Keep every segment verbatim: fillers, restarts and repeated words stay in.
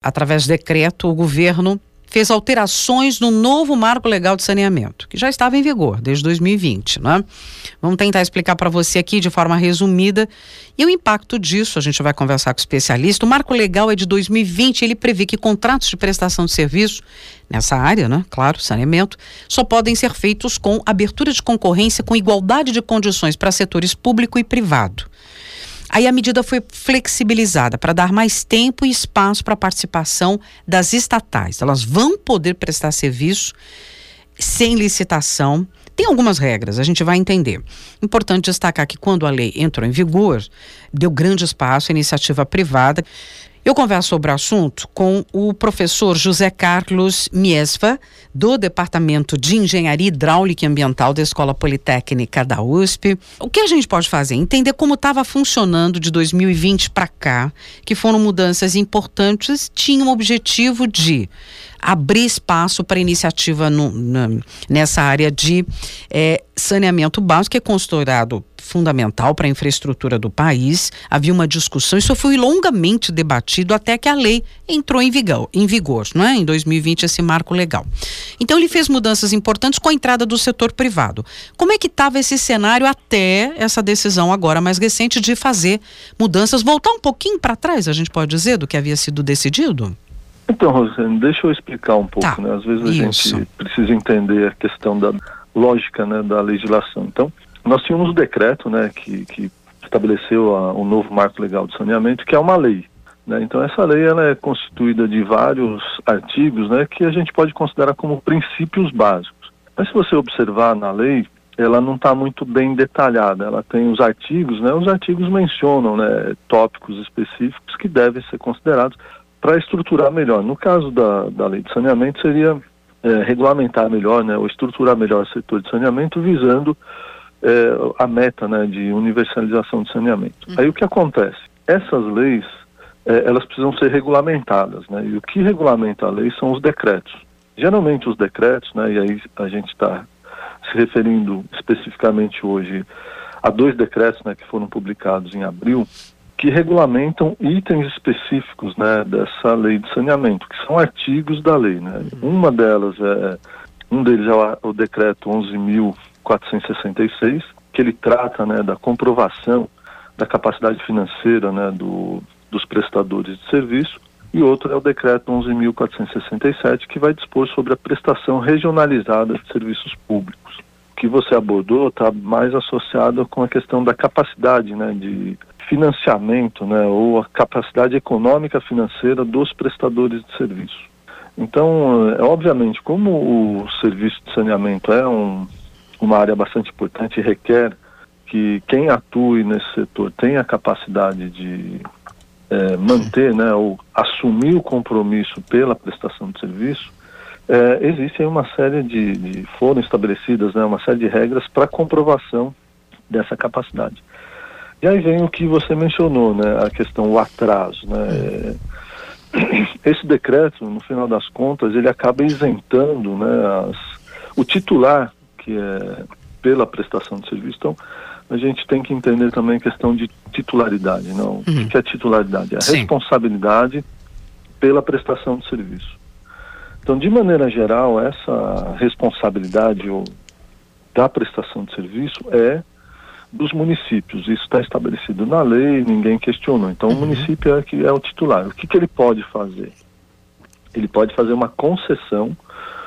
através de decreto, o governo fez alterações no novo marco legal de saneamento, que já estava em vigor desde dois mil e vinte, né? Vamos tentar explicar para você aqui de forma resumida e o impacto disso. A gente vai conversar com o especialista. O marco legal é de dois mil e vinte, ele prevê que contratos de prestação de serviço nessa área, né? Claro, saneamento, só podem ser feitos com abertura de concorrência com igualdade de condições para setores público e privado. Aí a medida foi flexibilizada para dar mais tempo e espaço para a participação das estatais. Elas vão poder prestar serviço sem licitação. Tem algumas regras, a gente vai entender. Importante destacar que quando a lei entrou em vigor, deu grande espaço à iniciativa privada. Eu converso sobre o assunto com o professor José Carlos Miesva, do Departamento de Engenharia Hidráulica e Ambiental da Escola Politécnica da U S P. O que a gente pode fazer? Entender como estava funcionando de dois mil e vinte para cá, que foram mudanças importantes, tinham o objetivo de abrir espaço para iniciativa no, na, nessa área de é, saneamento básico, que é considerado fundamental para a infraestrutura do país. Havia uma discussão, isso foi longamente debatido até que a lei entrou em vigor, em vigor, não é? Em dois mil e vinte, esse marco legal. Então ele fez mudanças importantes com a entrada do setor privado. Como é que estava esse cenário até essa decisão agora mais recente de fazer mudanças, voltar um pouquinho para trás, a gente pode dizer, do que havia sido decidido? Então, Rosane, deixa eu explicar um pouco, tá. né? Às vezes a Isso. gente precisa entender a questão da lógica, né, da legislação. Então, nós tínhamos um decreto, né, que, que estabeleceu a, o novo marco legal de saneamento, que é uma lei, né? Então, essa lei ela é constituída de vários artigos, né, que a gente pode considerar como princípios básicos. Mas se você observar na lei, ela não está muito bem detalhada. Ela tem os artigos, né? Os artigos mencionam, né, tópicos específicos que devem ser considerados para estruturar melhor. No caso da, da lei de saneamento, seria é, regulamentar melhor, né, ou estruturar melhor o setor de saneamento, visando é, a meta, né, de universalização de saneamento. Uhum. Aí o que acontece? Essas leis, é, elas precisam ser regulamentadas, né, e o que regulamenta a lei são os decretos. Geralmente os decretos, né, e aí a gente está se referindo especificamente hoje a dois decretos, né, que foram publicados em abril, que regulamentam itens específicos, né, dessa lei de saneamento, que são artigos da lei, né. Uma delas é, um deles é o, o decreto onze mil quatrocentos e sessenta e seis, que ele trata, né, da comprovação da capacidade financeira, né, do, dos prestadores de serviço, e outro é o decreto onze mil quatrocentos e sessenta e sete, que vai dispor sobre a prestação regionalizada de serviços públicos. O que você abordou está mais associado com a questão da capacidade, né, de financiamento, né, ou a capacidade econômica financeira dos prestadores de serviço. Então, é, obviamente, como o serviço de saneamento é um, uma área bastante importante e requer que quem atue nesse setor tenha a capacidade de é, manter, né, ou assumir o compromisso pela prestação de serviço, é, existe aí uma série de, de foram estabelecidas, né, uma série de regras para comprovação dessa capacidade. E aí vem o que você mencionou, né, a questão, o atraso, né. Esse decreto, no final das contas, ele acaba isentando, né, as, o titular, que é pela prestação de serviço. Então, a gente tem que entender também a questão de titularidade, não? Uhum. O que é titularidade? É a Sim. responsabilidade pela prestação de serviço. Então, de maneira geral, essa responsabilidade ou, da prestação de serviço é dos municípios. Isso está estabelecido na lei, ninguém questionou. Então, uhum. o município é, que é o titular. O que, que ele pode fazer? Ele pode fazer uma concessão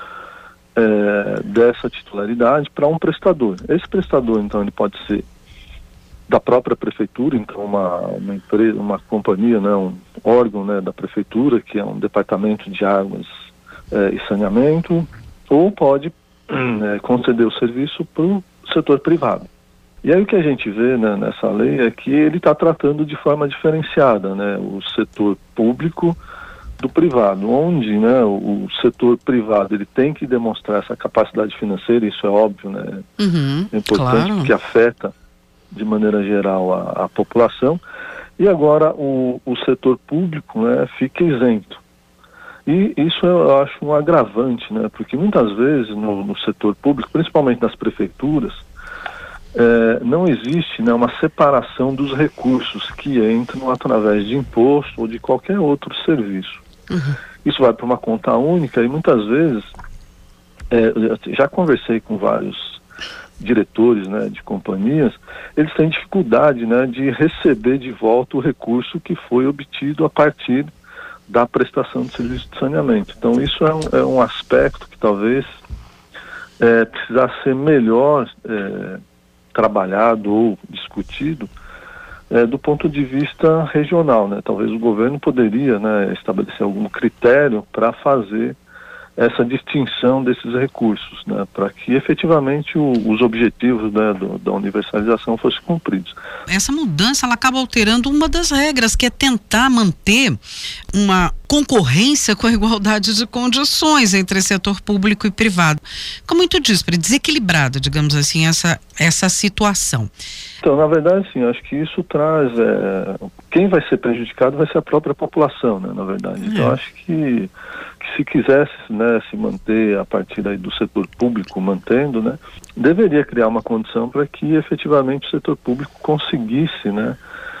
é, dessa titularidade para um prestador. Esse prestador, então, ele pode ser da própria prefeitura, então uma, uma empresa, uma companhia, né, um órgão, né, da prefeitura, que é um departamento de águas é, e saneamento, ou pode é, conceder o serviço para o setor privado. E aí o que a gente vê, né, nessa lei é que ele está tratando de forma diferenciada, né, o setor público do privado, onde, né, o setor privado ele tem que demonstrar essa capacidade financeira, isso é óbvio, né, uhum, é importante, claro. Que afeta de maneira geral a, a população, e agora o, o setor público, né, fica isento. E isso eu acho um agravante, né, porque muitas vezes no, no setor público, principalmente nas prefeituras, É, não existe, né, uma separação dos recursos que entram através de imposto ou de qualquer outro serviço. Uhum. Isso vai para uma conta única e muitas vezes, é, já conversei com vários diretores, né, de companhias, eles têm dificuldade, né, de receber de volta o recurso que foi obtido a partir da prestação de serviço de saneamento. Então isso é um, é um aspecto que talvez é, precisasse ser melhor é, trabalhado ou discutido é, do ponto de vista regional, né? Talvez o governo poderia, né, estabelecer algum critério para fazer essa distinção desses recursos, né, para que efetivamente o, os objetivos, né, do, da universalização fossem cumpridos. Essa mudança ela acaba alterando uma das regras, que é tentar manter uma concorrência com a igualdade de condições entre setor público e privado. Como muito disparo, desequilibrada, digamos assim, essa, essa situação. Então, na verdade, sim, acho que isso traz... É, quem vai ser prejudicado vai ser a própria população, né, na verdade. É. Então, acho que, que se quisesse, né, se manter a partir aí do setor público, mantendo, né, deveria criar uma condição para que efetivamente o setor público conseguisse, né,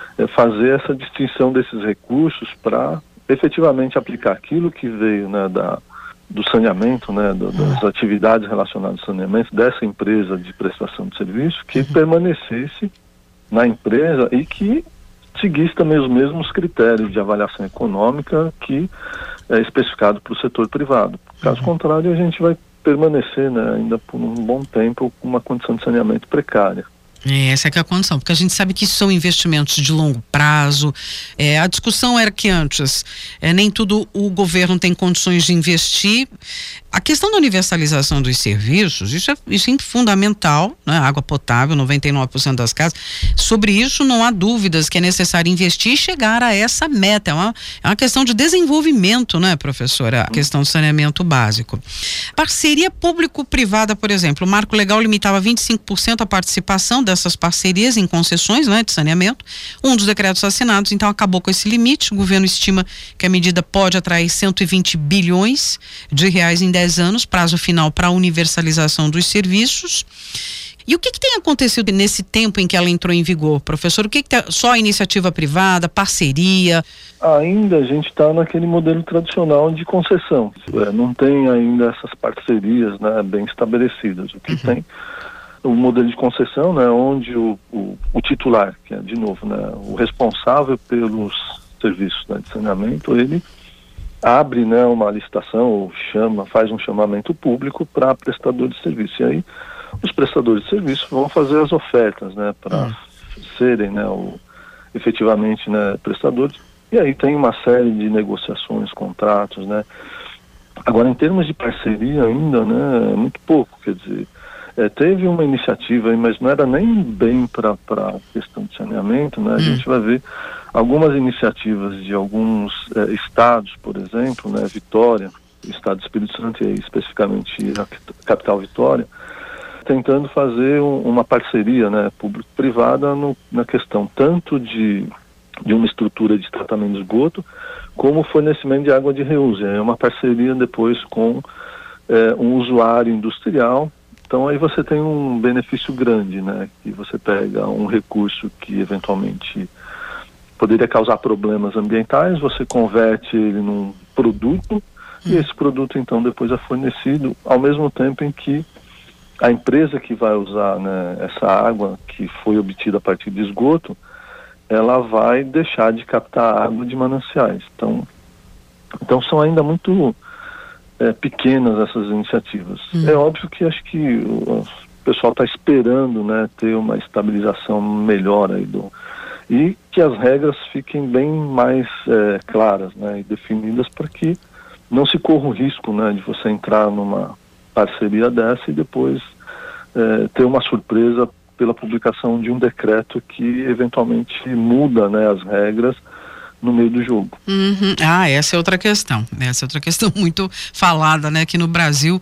fazer essa distinção desses recursos para efetivamente aplicar aquilo que veio, né, da, do saneamento, né, do, das atividades relacionadas ao saneamento dessa empresa de prestação de serviço, que uhum. permanecesse na empresa e que seguisse também os mesmos critérios de avaliação econômica que é especificado para o setor privado. Caso uhum. contrário, a gente vai permanecer, né, ainda por um bom tempo com uma condição de saneamento precária. É, essa é que é a condição, porque a gente sabe que isso são investimentos de longo prazo. É, a discussão era que antes é, nem tudo o governo tem condições de investir. A questão da universalização dos serviços, isso é, isso é fundamental, né? Água potável, noventa e nove por cento das casas. Sobre isso não há dúvidas que é necessário investir e chegar a essa meta. É uma, é uma questão de desenvolvimento, né, professora? A questão do saneamento básico. Parceria público-privada, por exemplo, o marco legal limitava vinte e cinco por cento a participação dessas parcerias em concessões, né, de saneamento. Um dos decretos assinados, então, acabou com esse limite. O governo estima que a medida pode atrair cento e vinte bilhões de reais em dez anos, prazo final para a universalização dos serviços. E o que, que tem acontecido nesse tempo em que ela entrou em vigor, professor? O que, que tem, só iniciativa privada, parceria? Ainda a gente está naquele modelo tradicional de concessão. É, não tem ainda essas parcerias, né, bem estabelecidas. O que uhum. tem o modelo de concessão, né, onde o, o, o titular, que é de novo, né, o responsável pelos serviços, né, de saneamento, ele abre, né, uma licitação ou chama, faz um chamamento público para prestador de serviço. E aí os prestadores de serviço vão fazer as ofertas, né, para uhum. serem, né, o, efetivamente, né, prestadores. E aí tem uma série de negociações, contratos, né. Agora, em termos de parceria ainda, né, é muito pouco, quer dizer, É, teve uma iniciativa, mas não era nem bem para a questão de saneamento, né? A hum. gente vai ver algumas iniciativas de alguns é, estados, por exemplo, né? Vitória, estado do Espírito Santo e especificamente a capital Vitória, tentando fazer um, uma parceria, né, público-privada no, na questão tanto de, de uma estrutura de tratamento de esgoto, como fornecimento de água de reuso. É uma parceria depois com é, um usuário industrial. Então aí você tem um benefício grande, né? Que você pega um recurso que eventualmente poderia causar problemas ambientais, você converte ele num produto hum. e esse produto então depois é fornecido ao mesmo tempo em que a empresa que vai usar, né, essa água que foi obtida a partir de esgoto, ela vai deixar de captar água de mananciais. Então, então são ainda muito... É, pequenas essas iniciativas. Hum. É óbvio que acho que o, o pessoal está esperando, né, ter uma estabilização melhor aí do, e que as regras fiquem bem mais é, claras, né, e definidas para que não se corra o risco, né, de você entrar numa parceria dessa e depois é, ter uma surpresa pela publicação de um decreto que eventualmente muda, né, as regras no meio do jogo. Uhum. Ah, essa é outra questão. Essa é outra questão muito falada, né, aqui no Brasil.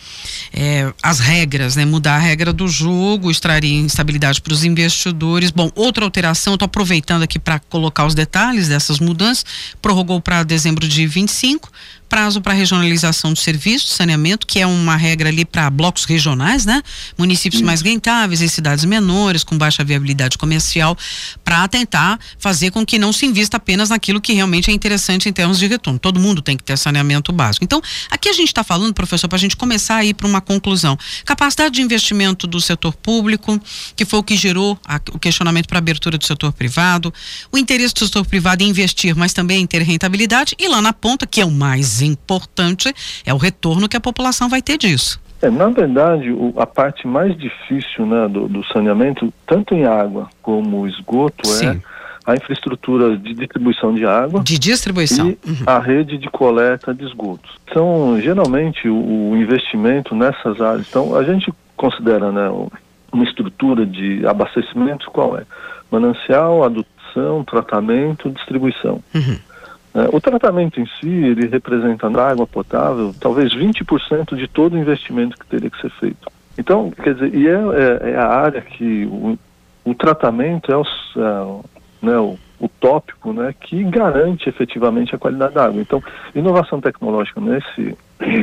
É, as regras, né, mudar a regra do jogo, extrair instabilidade para os investidores. Bom, outra alteração, estou aproveitando aqui para colocar os detalhes dessas mudanças, prorrogou para dezembro de vinte e cinco, prazo para regionalização do serviço de saneamento, que é uma regra ali para blocos regionais, né? Municípios Sim. mais rentáveis e cidades menores, com baixa viabilidade comercial, para tentar fazer com que não se invista apenas na naquilo que realmente é interessante em termos de retorno. Todo mundo tem que ter saneamento básico. Então, aqui a gente está falando, professor, para a gente começar a ir para uma conclusão. Capacidade de investimento do setor público, que foi o que gerou a, o questionamento para a abertura do setor privado, o interesse do setor privado em investir, mas também em ter rentabilidade, e lá na ponta, que é o mais importante, é o retorno que a população vai ter disso. É, na verdade, o, a parte mais difícil, né, do, do saneamento, tanto em água como esgoto, Sim. é a infraestrutura de distribuição de água. De distribuição. E uhum. a rede de coleta de esgotos. Então, geralmente, o, o investimento nessas áreas, então, a gente considera, né, uma estrutura de abastecimento, qual é? Manancial, adução, tratamento, distribuição. Uhum. O tratamento em si, ele representa na água potável talvez vinte por cento de todo o investimento que teria que ser feito. Então, quer dizer, e é, é, é a área que o, o tratamento é, o, é né, o, o tópico, né, que garante efetivamente a qualidade da água. Então, inovação tecnológica nesse,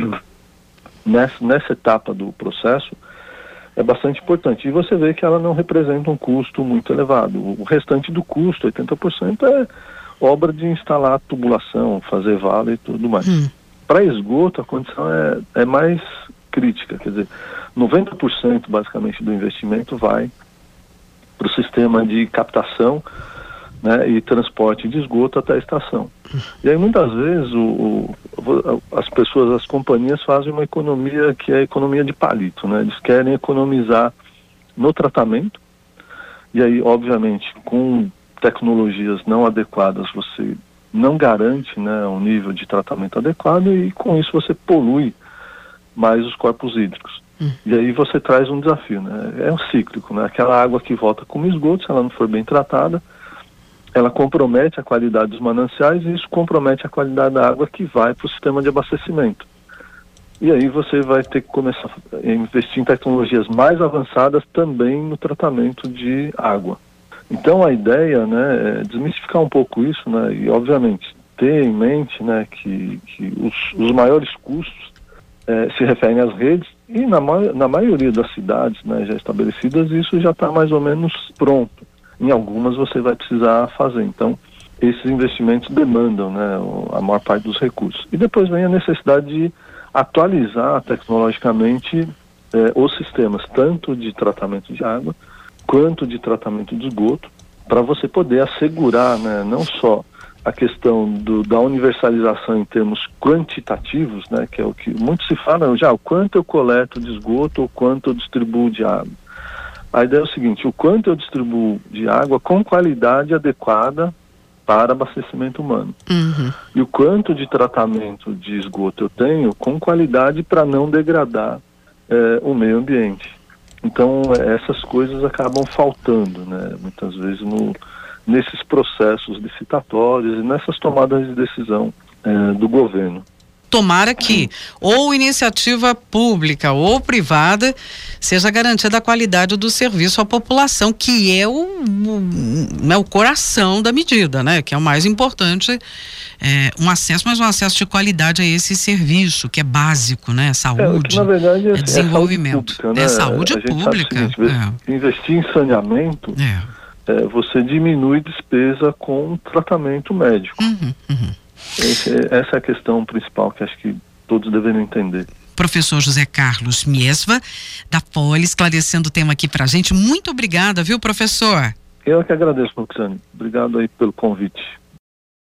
nessa, nessa etapa do processo é bastante importante. E você vê que ela não representa um custo muito elevado. O restante do custo, oitenta por cento, é obra de instalar tubulação, fazer vala e tudo mais. Hum. Para esgoto, a condição é, é mais crítica, quer dizer, noventa por cento basicamente do investimento vai para o sistema de captação, né, e transporte de esgoto até a estação. Hum. E aí muitas vezes o, o, as pessoas, as companhias fazem uma economia que é a economia de palito, né? Eles querem economizar no tratamento, e aí obviamente com tecnologias não adequadas, você não garante, né, um nível de tratamento adequado, e com isso você polui mais os corpos hídricos. Hum. E aí você traz um desafio, né? É um cíclico, né? Aquela água que volta como esgoto, se ela não for bem tratada, ela compromete a qualidade dos mananciais, e isso compromete a qualidade da água que vai para o sistema de abastecimento. E aí você vai ter que começar a investir em tecnologias mais avançadas também no tratamento de água. Então a ideia, né, é desmistificar um pouco isso, né, e obviamente ter em mente, né, que, que os, os maiores custos é, se referem às redes, e na, na maioria das cidades, né, já estabelecidas, isso já está mais ou menos pronto. Em algumas você vai precisar fazer. Então esses investimentos demandam, né, a maior parte dos recursos. E depois vem a necessidade de atualizar tecnologicamente é, os sistemas, tanto de tratamento de água quanto de tratamento de esgoto, para você poder assegurar, né, não só a questão do, da universalização em termos quantitativos, né, que é o que muito se fala já, o quanto eu coleto de esgoto ou quanto eu distribuo de água. A ideia é o seguinte: o quanto eu distribuo de água com qualidade adequada para abastecimento humano. Uhum. E o quanto de tratamento de esgoto eu tenho com qualidade para não degradar é, o meio ambiente. Então, essas coisas acabam faltando, né, muitas vezes no, nesses processos licitatórios e nessas tomadas de decisão é, do governo. Tomara que ou iniciativa pública ou privada seja garantida a qualidade do serviço à população, que é o, o, é o coração da medida, né? Que é o mais importante, é, um acesso, mas um acesso de qualidade a esse serviço, que é básico, né? Saúde, é, que, na verdade, é, é desenvolvimento. É saúde pública. Né? É saúde pública. Seguinte, é. Investir em saneamento, é. É, você diminui despesa com tratamento médico. Uhum, uhum. Esse, essa é a questão principal que acho que todos deveriam entender. Professor José Carlos Miesva, da Poli, esclarecendo o tema aqui pra gente. Muito obrigada, viu, professor? Eu que agradeço, Roxane. Obrigado aí pelo convite.